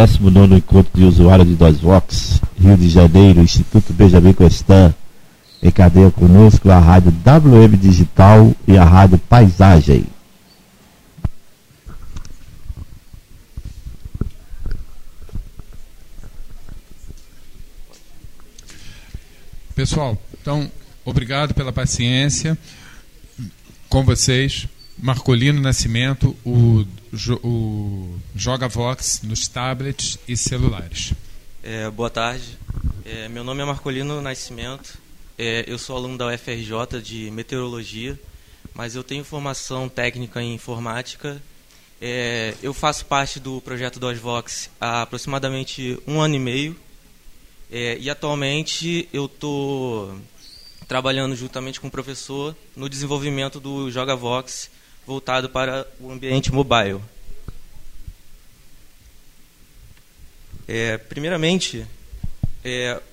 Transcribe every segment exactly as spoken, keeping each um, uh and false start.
décimo nono Encontro de Usuários de DOSVox, Rio de Janeiro, Instituto Benjamin Constant. Em cadeia conosco a Rádio W M Digital e a Rádio Paisagem. Pessoal, então, obrigado pela paciência. Com vocês, Marcolino Nascimento, o, o JogaVox nos tablets e celulares. É, boa tarde. É, meu nome é Marcolino Nascimento. É, eu sou aluno da U F R J de Meteorologia, mas eu tenho formação técnica em Informática. É, eu faço parte do projeto DOSVox há aproximadamente um ano e meio. É, e atualmente eu estou trabalhando juntamente com o professor no desenvolvimento do JogaVox voltado para o ambiente mobile. É, primeiramente, é,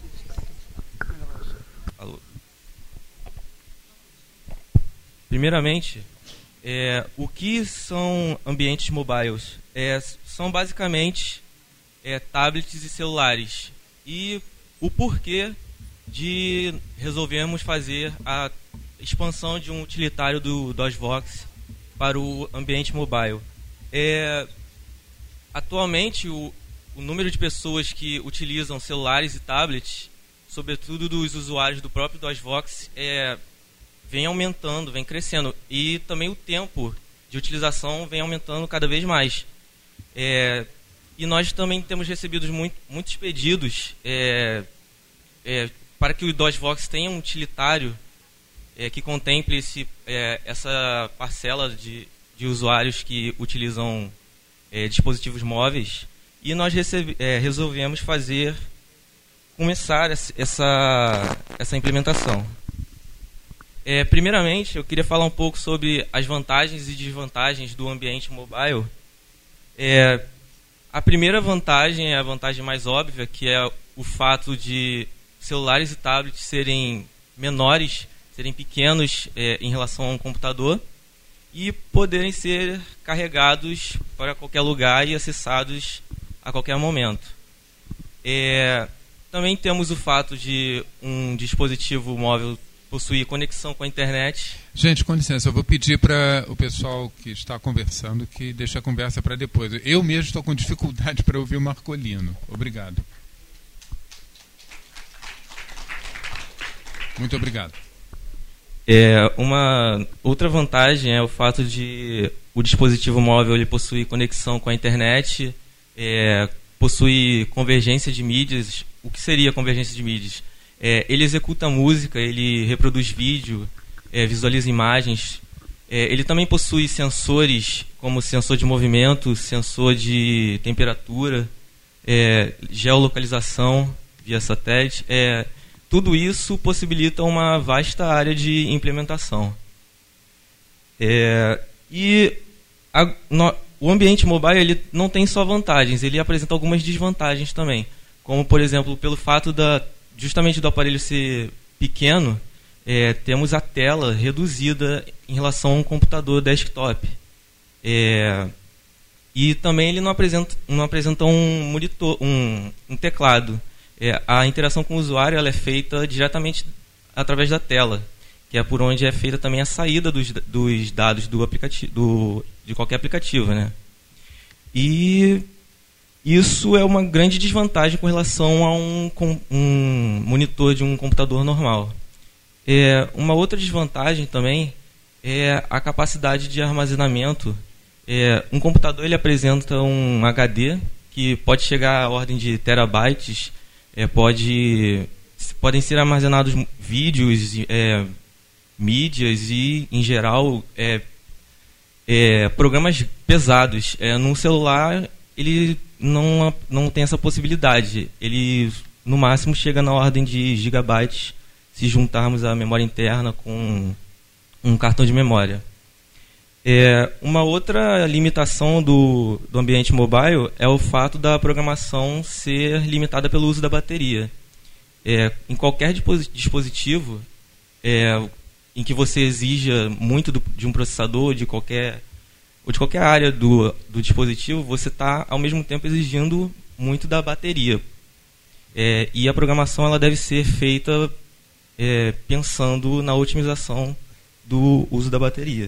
primeiramente é, o que são ambientes mobiles? É, são basicamente é, tablets e celulares. E o porquê de resolvermos fazer a expansão de um utilitário do DOSVox para o ambiente mobile. É, atualmente, o, o número de pessoas que utilizam celulares e tablets, sobretudo dos usuários do próprio DOSVox, é, vem aumentando, vem crescendo. E também o tempo de utilização vem aumentando cada vez mais. É, E nós também temos recebido muito, muitos pedidos é, é, para que o DOSVox tenha um utilitário é, que contemple esse, é, essa parcela de, de usuários que utilizam é, dispositivos móveis. E nós recebe, é, resolvemos fazer, começar essa, essa implementação. É, primeiramente, eu queria falar um pouco sobre as vantagens e desvantagens do ambiente mobile. É, A primeira vantagem é a vantagem mais óbvia, que é o fato de celulares e tablets serem menores, serem pequenos é, em relação a um computador e poderem ser carregados para qualquer lugar e acessados a qualquer momento. É, também temos o fato de um dispositivo móvel possuir conexão com a internet. Gente, com licença, eu vou pedir para o pessoal que está conversando que deixe a conversa para depois. Eu mesmo estou com dificuldade para ouvir o Marcolino. Obrigado. Muito obrigado. É, uma outra vantagem é o fato de o dispositivo móvel ele possuir conexão com a internet, é, possui convergência de mídias. O que seria convergência de mídias? É, ele executa música, ele reproduz vídeo, é, visualiza imagens. É, ele também possui sensores como sensor de movimento, sensor de temperatura, é, geolocalização via satélite. É, tudo isso possibilita uma vasta área de implementação. É, e a, no, o ambiente mobile ele não tem só vantagens, ele apresenta algumas desvantagens também. Como, por exemplo, pelo fato da justamente do aparelho ser pequeno, é, temos a tela reduzida em relação a um computador desktop. É, e também ele não apresenta, não apresenta um monitor, um, um teclado. É, a interação com o usuário ela é feita diretamente através da tela, que é por onde é feita também a saída dos, dos dados do aplicativo, do, de qualquer aplicativo, né? E isso é uma grande desvantagem com relação a um, um monitor de um computador normal. É, uma outra desvantagem também é a capacidade de armazenamento. É, um computador ele apresenta um H D que pode chegar à ordem de terabytes, é, pode, podem ser armazenados vídeos, é, mídias e, em geral, é, é, programas pesados. É, num celular, ele não, não tem essa possibilidade. Ele, no máximo, chega na ordem de gigabytes se juntarmos a memória interna com um cartão de memória. É, uma outra limitação do, do ambiente mobile é o fato da programação ser limitada pelo uso da bateria. É, em qualquer dispositivo é, em que você exija muito do, de um processador, de qualquer ou de qualquer área do, do dispositivo, você está, ao mesmo tempo, exigindo muito da bateria. É, e a programação ela deve ser feita é, pensando na otimização do uso da bateria.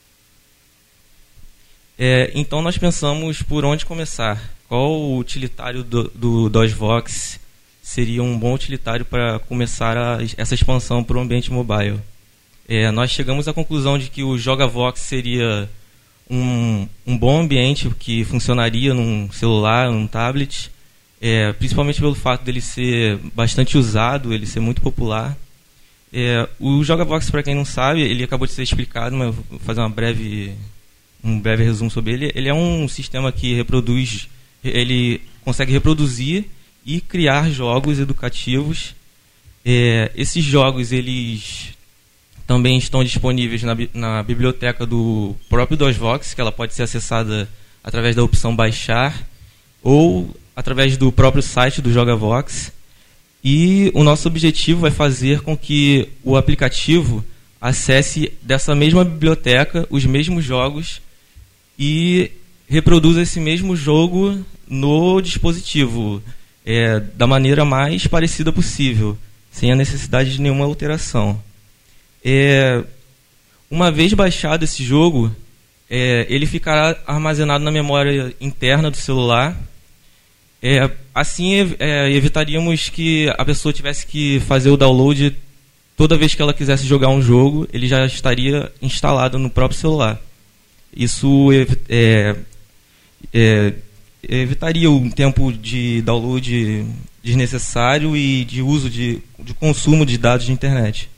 É, então, nós pensamos por onde começar. Qual o utilitário do, do DOSVox seria um bom utilitário para começar a, essa expansão para o ambiente mobile? É, nós chegamos à conclusão de que o JogaVox seria um, um bom ambiente que funcionaria num celular, num tablet, é, principalmente pelo fato dele ser bastante usado, ele ser muito popular. É, o JogaVox, para quem não sabe, ele acabou de ser explicado, mas eu vou fazer uma breve, um breve resumo sobre ele. Ele é um sistema que reproduz, ele consegue reproduzir e criar jogos educativos. É, esses jogos, eles também estão disponíveis na, na biblioteca do próprio DOSVox, que ela pode ser acessada através da opção baixar ou através do próprio site do JogaVox. E o nosso objetivo é fazer com que o aplicativo acesse dessa mesma biblioteca os mesmos jogos e reproduza esse mesmo jogo no dispositivo, é, da maneira mais parecida possível, sem a necessidade de nenhuma alteração. É, uma vez baixado esse jogo, é, ele ficará armazenado na memória interna do celular. É, assim é, evitaríamos que a pessoa tivesse que fazer o download toda vez que ela quisesse jogar um jogo, ele já estaria instalado no próprio celular. Isso é, é, evitaria um tempo de download desnecessário e de uso de, de consumo de dados de internet.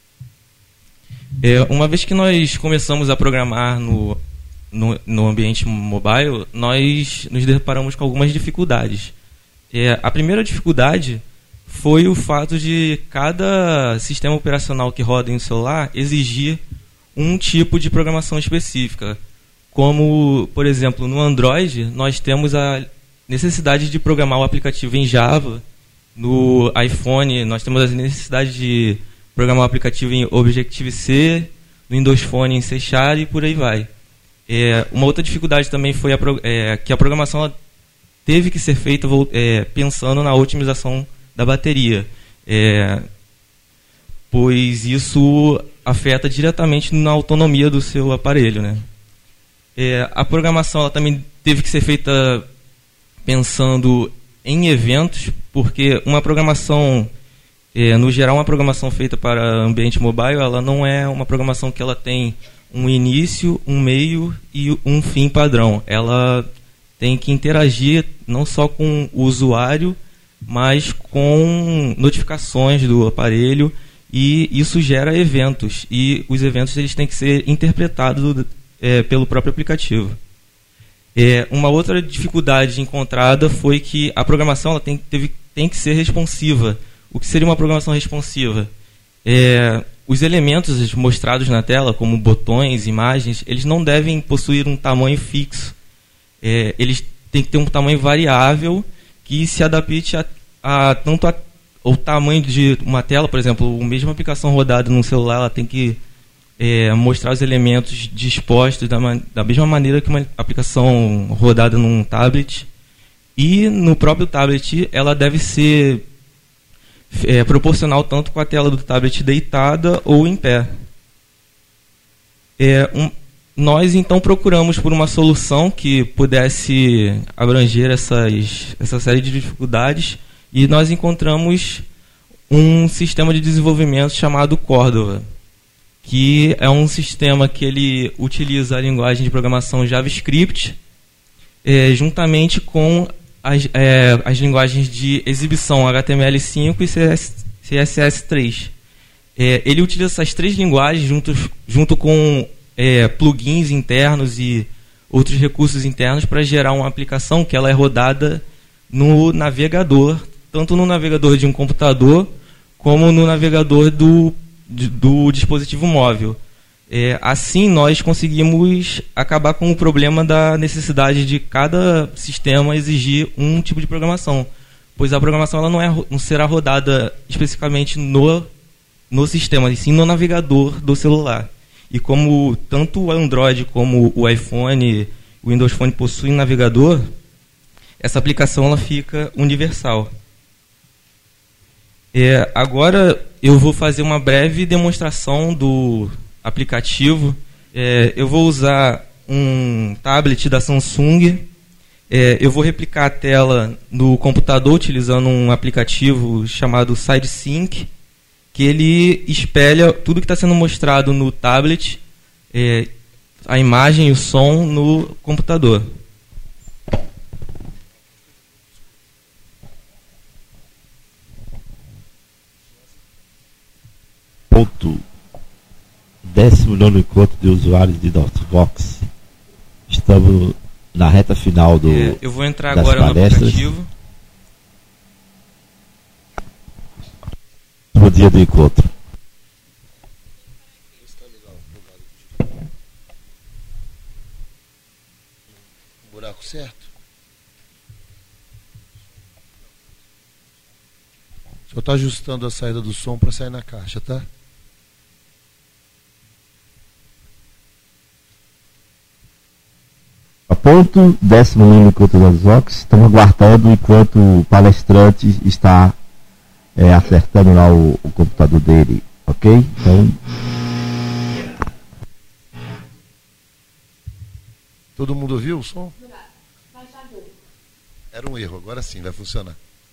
É, uma vez que nós começamos a programar no, no, no ambiente mobile, nós nos deparamos com algumas dificuldades. É, a primeira dificuldade foi o fato de cada sistema operacional que roda em um celular exigir um tipo de programação específica. Como, por exemplo, no Android, nós temos a necessidade de programar o aplicativo em Java. No iPhone, nós temos a necessidade de programar o aplicativo em Objective-C, no Windows Phone em C Sharp e por aí vai. É, uma outra dificuldade também foi a, é, que a programação ela teve que ser feita é, pensando na otimização da bateria, é, pois isso afeta diretamente na autonomia do seu aparelho, né? É, a programação ela também teve que ser feita pensando em eventos, porque uma programação, é, no geral, uma programação feita para ambiente mobile, ela não é uma programação que ela tem um início, um meio e um fim padrão. Ela tem que interagir não só com o usuário, mas com notificações do aparelho, e isso gera eventos, e os eventos eles têm que ser interpretados é, pelo próprio aplicativo. É, uma outra dificuldade encontrada foi que a programação ela tem, teve, tem que ser responsiva. O que seria uma programação responsiva? É, os elementos mostrados na tela, como botões, imagens, eles não devem possuir um tamanho fixo. É, eles têm que ter um tamanho variável que se adapte a, a tanto a, ao tamanho de uma tela. Por exemplo, a mesma aplicação rodada num celular ela tem que é, mostrar os elementos dispostos da, da mesma maneira que uma aplicação rodada num tablet. E no próprio tablet ela deve ser é, proporcional tanto com a tela do tablet deitada ou em pé. É, um, nós então procuramos por uma solução que pudesse abranger essas, essa série de dificuldades, e nós encontramos um sistema de desenvolvimento chamado Cordova, que é um sistema que ele utiliza a linguagem de programação JavaScript é, juntamente com as, é, as linguagens de exibição H T M L cinco e C S S três. É, ele utiliza essas três linguagens junto, junto com é, plugins internos e outros recursos internos para gerar uma aplicação que ela é rodada no navegador, tanto no navegador de um computador como no navegador do, do dispositivo móvel. É, assim, nós conseguimos acabar com o problema da necessidade de cada sistema exigir um tipo de programação, pois a programação ela não, é, não será rodada especificamente no, no sistema, e sim no navegador do celular. E como tanto o Android como o iPhone, o Windows Phone possuem navegador, essa aplicação ela fica universal. É, agora eu vou fazer uma breve demonstração do aplicativo. É, eu vou usar um tablet da Samsung. É, eu vou replicar a tela no computador utilizando um aplicativo chamado SideSync, que ele espelha tudo que está sendo mostrado no tablet, é, a imagem e o som no computador. Ponto. Décimo nono encontro de usuários de DOSBox. Estamos na reta final do. É, eu vou entrar das agora palestras. no aplicativo. No dia do encontro. Buraco certo? Só está ajustando a saída do som para sair na caixa, tá? A ponto, décimo nono encontro das DOSBox. Estamos aguardando enquanto o palestrante está é, acertando lá o, o computador dele, ok? Então. Todo mundo ouviu o som? Era um erro, agora sim vai funcionar.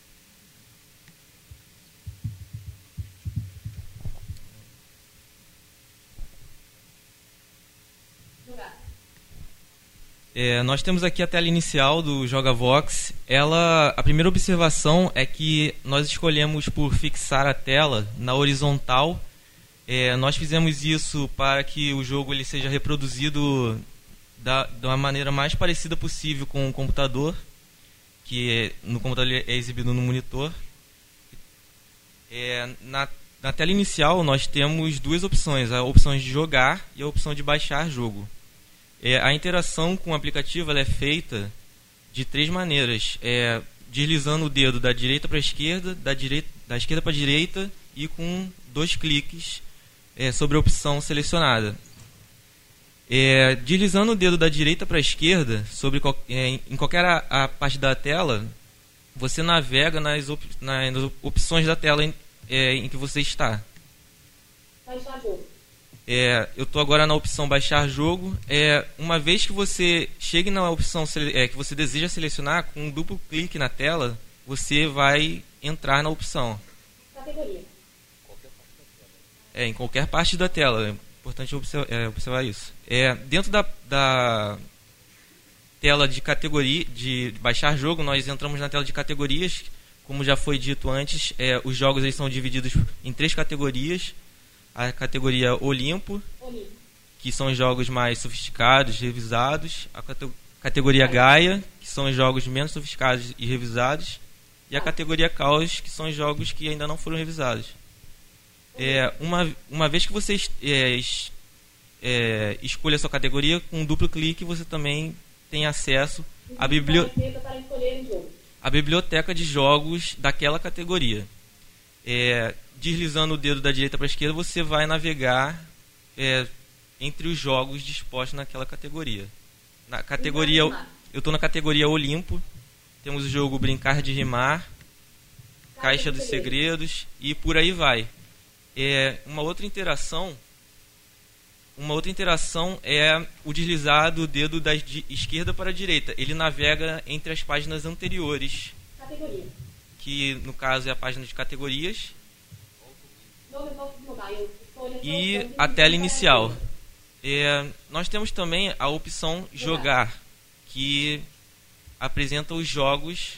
É, nós temos aqui a tela inicial do JogaVox. Ela, a primeira observação é que nós escolhemos por fixar a tela na horizontal. É, nós fizemos isso para que o jogo ele seja reproduzido da, da maneira mais parecida possível com o computador, que é, no computador ele é exibido no monitor. É, na, na tela inicial nós temos duas opções, a opção de jogar e a opção de baixar jogo. É, a interação com o aplicativo ela é feita de três maneiras, é, deslizando o dedo da direita para a esquerda, da, direita, da esquerda para a direita e com dois cliques é, sobre a opção selecionada. É, deslizando o dedo da direita para a esquerda sobre, é, em qualquer a, a parte da tela, você navega nas, op, nas opções da tela em, é, em que você está. Baixar jogo. É, eu estou agora na opção baixar jogo. É, uma vez que você chegue na opção é, que você deseja selecionar, com um duplo clique na tela, você vai entrar na opção. Categoria. É, em qualquer parte da tela. É importante observar, é, observar isso. É, dentro da, da tela de categoria, de baixar jogo, nós entramos na tela de categorias. Como já foi dito antes, é, os jogos eles são divididos em três categorias. A categoria Olimpo, Olimpo. que são os jogos mais sofisticados, revisados. A cate- categoria Gaia, que são os jogos menos sofisticados e revisados. E a categoria Caos, que são os jogos que ainda não foram revisados. É, uma, uma vez que você é, es, é, escolha a sua categoria, com um duplo clique você também tem acesso à bibli- Para escolher um jogo. à biblioteca de jogos daquela categoria. É, deslizando o dedo da direita para a esquerda, você vai navegar é, entre os jogos dispostos naquela categoria. Na categoria, eu estou na categoria Olimpo. Temos o jogo Brincar de Rimar, Caixa dos Segredos e por aí vai. É, uma outra interação, uma outra interação é o deslizar do dedo da de esquerda para a direita. Ele navega entre as páginas anteriores, Categoria. que no caso é a página de categorias, e a tela inicial. É, nós temos também a opção jogar, que apresenta os jogos.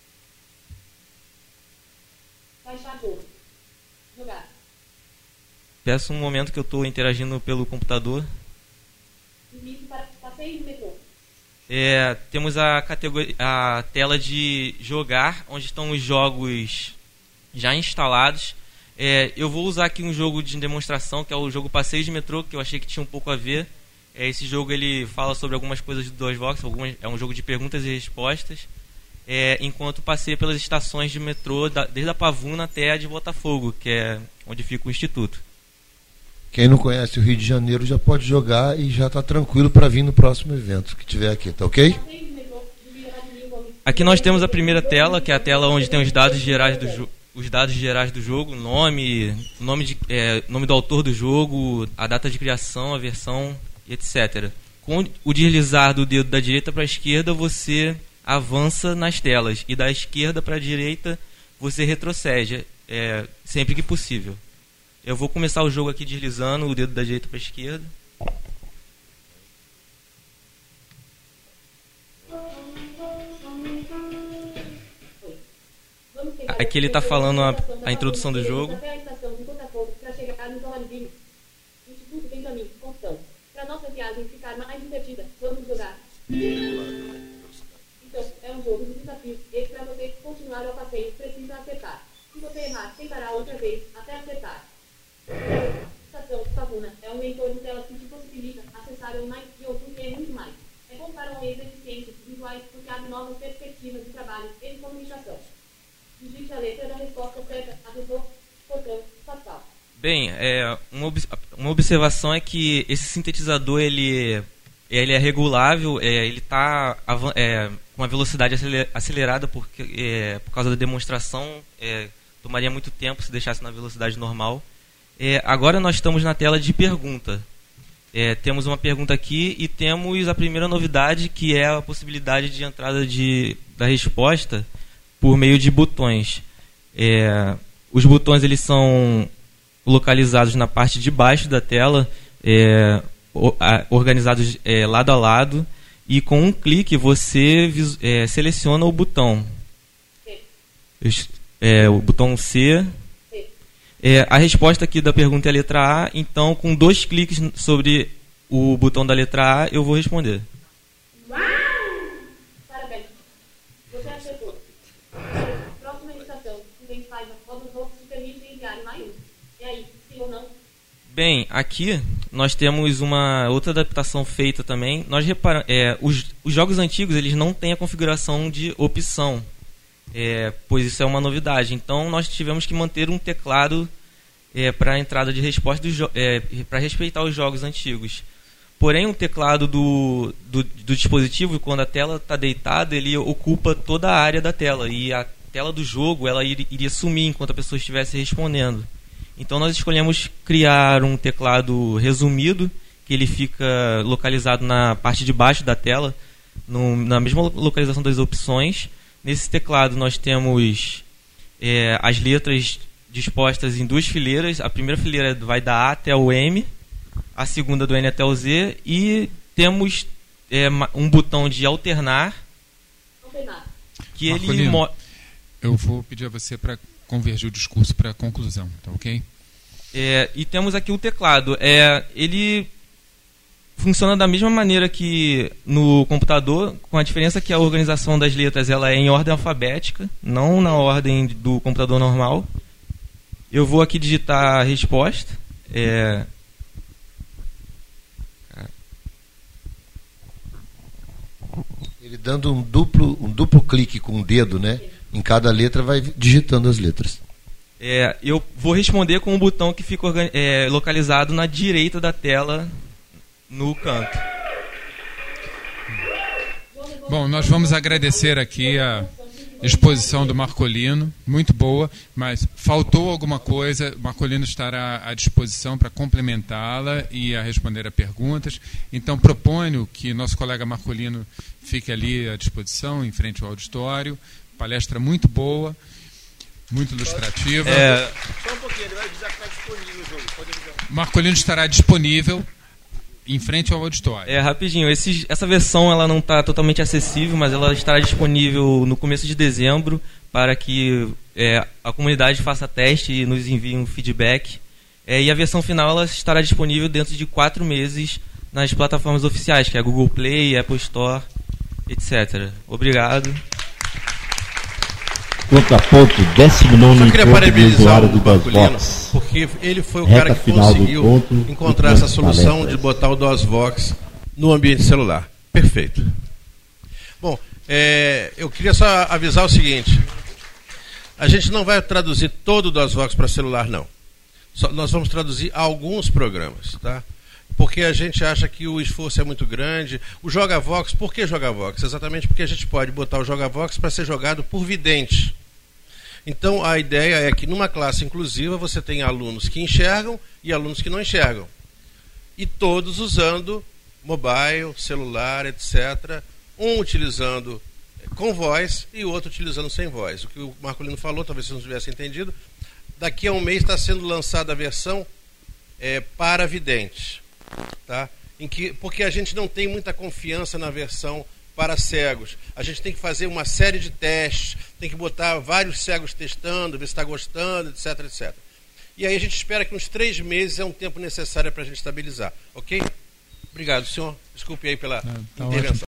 Baixar jogo. Jogar. Peço um momento que eu estou interagindo pelo computador. Início para passeio do metrô. É, temos a, categoria, a tela de jogar, onde estão os jogos já instalados. É, eu vou usar aqui um jogo de demonstração, que é o jogo Passeio de Metrô, que eu achei que tinha um pouco a ver. É, esse jogo ele fala sobre algumas coisas do DOSBox, algumas, é um jogo de perguntas e respostas. É, enquanto passei pelas estações de metrô, da, desde a Pavuna até a de Botafogo, que é onde fica o Instituto. Quem não conhece o Rio de Janeiro já pode jogar e já está tranquilo para vir no próximo evento que tiver aqui, tá ok? Aqui nós temos a primeira tela, que é a tela onde tem os dados gerais do jogo. Os dados gerais do jogo, nome, nome, de, é, nome do autor do jogo, a data de criação, a versão, etcétera. Com o deslizar do dedo da direita para a esquerda, você avança nas telas. E da esquerda para a direita, você retrocede, é, sempre que possível. Eu vou começar o jogo aqui deslizando o dedo da direita para a esquerda. Aqui ele está falando a, a introdução do jogo. Instituto Benjamin, Constância. Para nossa viagem ficar mais divertida, vamos jogar. Então, é um jogo de desafios. Esse para você continuar o passeio precisa acertar. Se você errar, tentará outra vez até acertar. Estação Savuna é um leitor de telas que te possibilita acessar online e outros e muito mais. É bom para homens deficientes visuais porque abre novas perspectivas de trabalho e de comunicação. Digite a letra da resposta certa, avisou, portão, Pascal. Bem, é, uma, ob uma observação é que esse sintetizador ele, ele é regulável, é, ele está é, com uma velocidade acelerada porque, é, por causa da demonstração, é, tomaria muito tempo se deixasse na velocidade normal. É, agora nós estamos na tela de pergunta. É, temos uma pergunta aqui e temos a primeira novidade, que é a possibilidade de entrada de, da resposta por meio de botões. É, os botões eles são localizados na parte de baixo da tela, é, organizados é, lado a lado, e com um clique você é, seleciona o botão. É, o botão C. É, a resposta aqui da pergunta é a letra A, então com dois cliques sobre o botão da letra A eu vou responder. Uau! Parabéns. Você acertou. Próxima estação. Ninguém saiba. Alguns outros te permitem enviar mais um. E aí, sim ou não? Bem, aqui nós temos uma outra adaptação feita também. Nós reparamos, é, os, os jogos antigos eles não têm a configuração de opção, é, pois isso é uma novidade. Então nós tivemos que manter um teclado é, para a entrada de resposta é, para respeitar os jogos antigos. Porém, o teclado do, do, do dispositivo, quando a tela está deitada, ele ocupa toda a área da tela e a tela do jogo ela ir, iria sumir enquanto a pessoa estivesse respondendo. Então nós escolhemos criar um teclado resumido, que ele fica localizado na parte de baixo da tela, no, na mesma localização das opções. Nesse teclado nós temos é, as letras dispostas em duas fileiras. A primeira fileira vai da A até o M, a segunda do N até o Z, e temos é, um botão de alternar, que ele... Eu vou pedir a você para convergir o discurso para a conclusão, tá ok? É, e temos aqui o teclado. É, ele funciona da mesma maneira que no computador, com a diferença que a organização das letras ela é em ordem alfabética, não na ordem do computador normal. Eu vou aqui digitar a resposta. É... Ele dando um duplo, um duplo clique com o dedo, né? Em cada letra vai digitando as letras. É, eu vou responder com um botão que fica é, localizado na direita da tela, no canto. Bom, nós vamos agradecer aqui a exposição do Marcolino, muito boa, mas faltou alguma coisa. O Marcolino estará à disposição para complementá-la e a responder a perguntas. Então proponho que nosso colega Marcolino fique ali à disposição, em frente ao auditório. Palestra muito boa, muito ilustrativa. É... Só um pouquinho, ele vai avisar que está disponível o jogo. Pode avisar. Marcolino estará disponível em frente ao auditório. É, rapidinho, esse, essa versão ela não está totalmente acessível, mas ela estará disponível no começo de dezembro para que é, a comunidade faça teste e nos envie um feedback. É, e a versão final ela estará disponível dentro de quatro meses nas plataformas oficiais, que é a Google Play, Apple Store, etcétera. Obrigado. Contraponto, décimo nono Eu queria parabenizar o do Marcolino, porque ele foi o Reta cara que final do conseguiu ponto, encontrar essa solução palestras. de botar o DOSVox no ambiente celular. Perfeito. Bom, é, eu queria só avisar o seguinte: a gente não vai traduzir todo o DOSVox para celular, não. Só, nós vamos traduzir alguns programas, tá? Porque a gente acha que o esforço é muito grande. O JogaVox, por que JogaVox? Exatamente porque a gente pode botar o JogaVox para ser jogado por vidente. Então, a ideia é que numa classe inclusiva você tem alunos que enxergam e alunos que não enxergam. E todos usando mobile, celular, etcétera. Um utilizando com voz e o outro utilizando sem voz. O que o Marcolino falou, talvez vocês não tivessem entendido, daqui a um mês está sendo lançada a versão é, para videntes. Tá? Em que, porque a gente não tem muita confiança na versão para cegos. A gente tem que fazer uma série de testes, tem que botar vários cegos testando, ver se está gostando, etc, etcétera. E aí a gente espera que uns três meses é um tempo necessário para a gente estabilizar. Ok? Obrigado, senhor. Desculpe aí pela Não, tá intervenção. ótimo.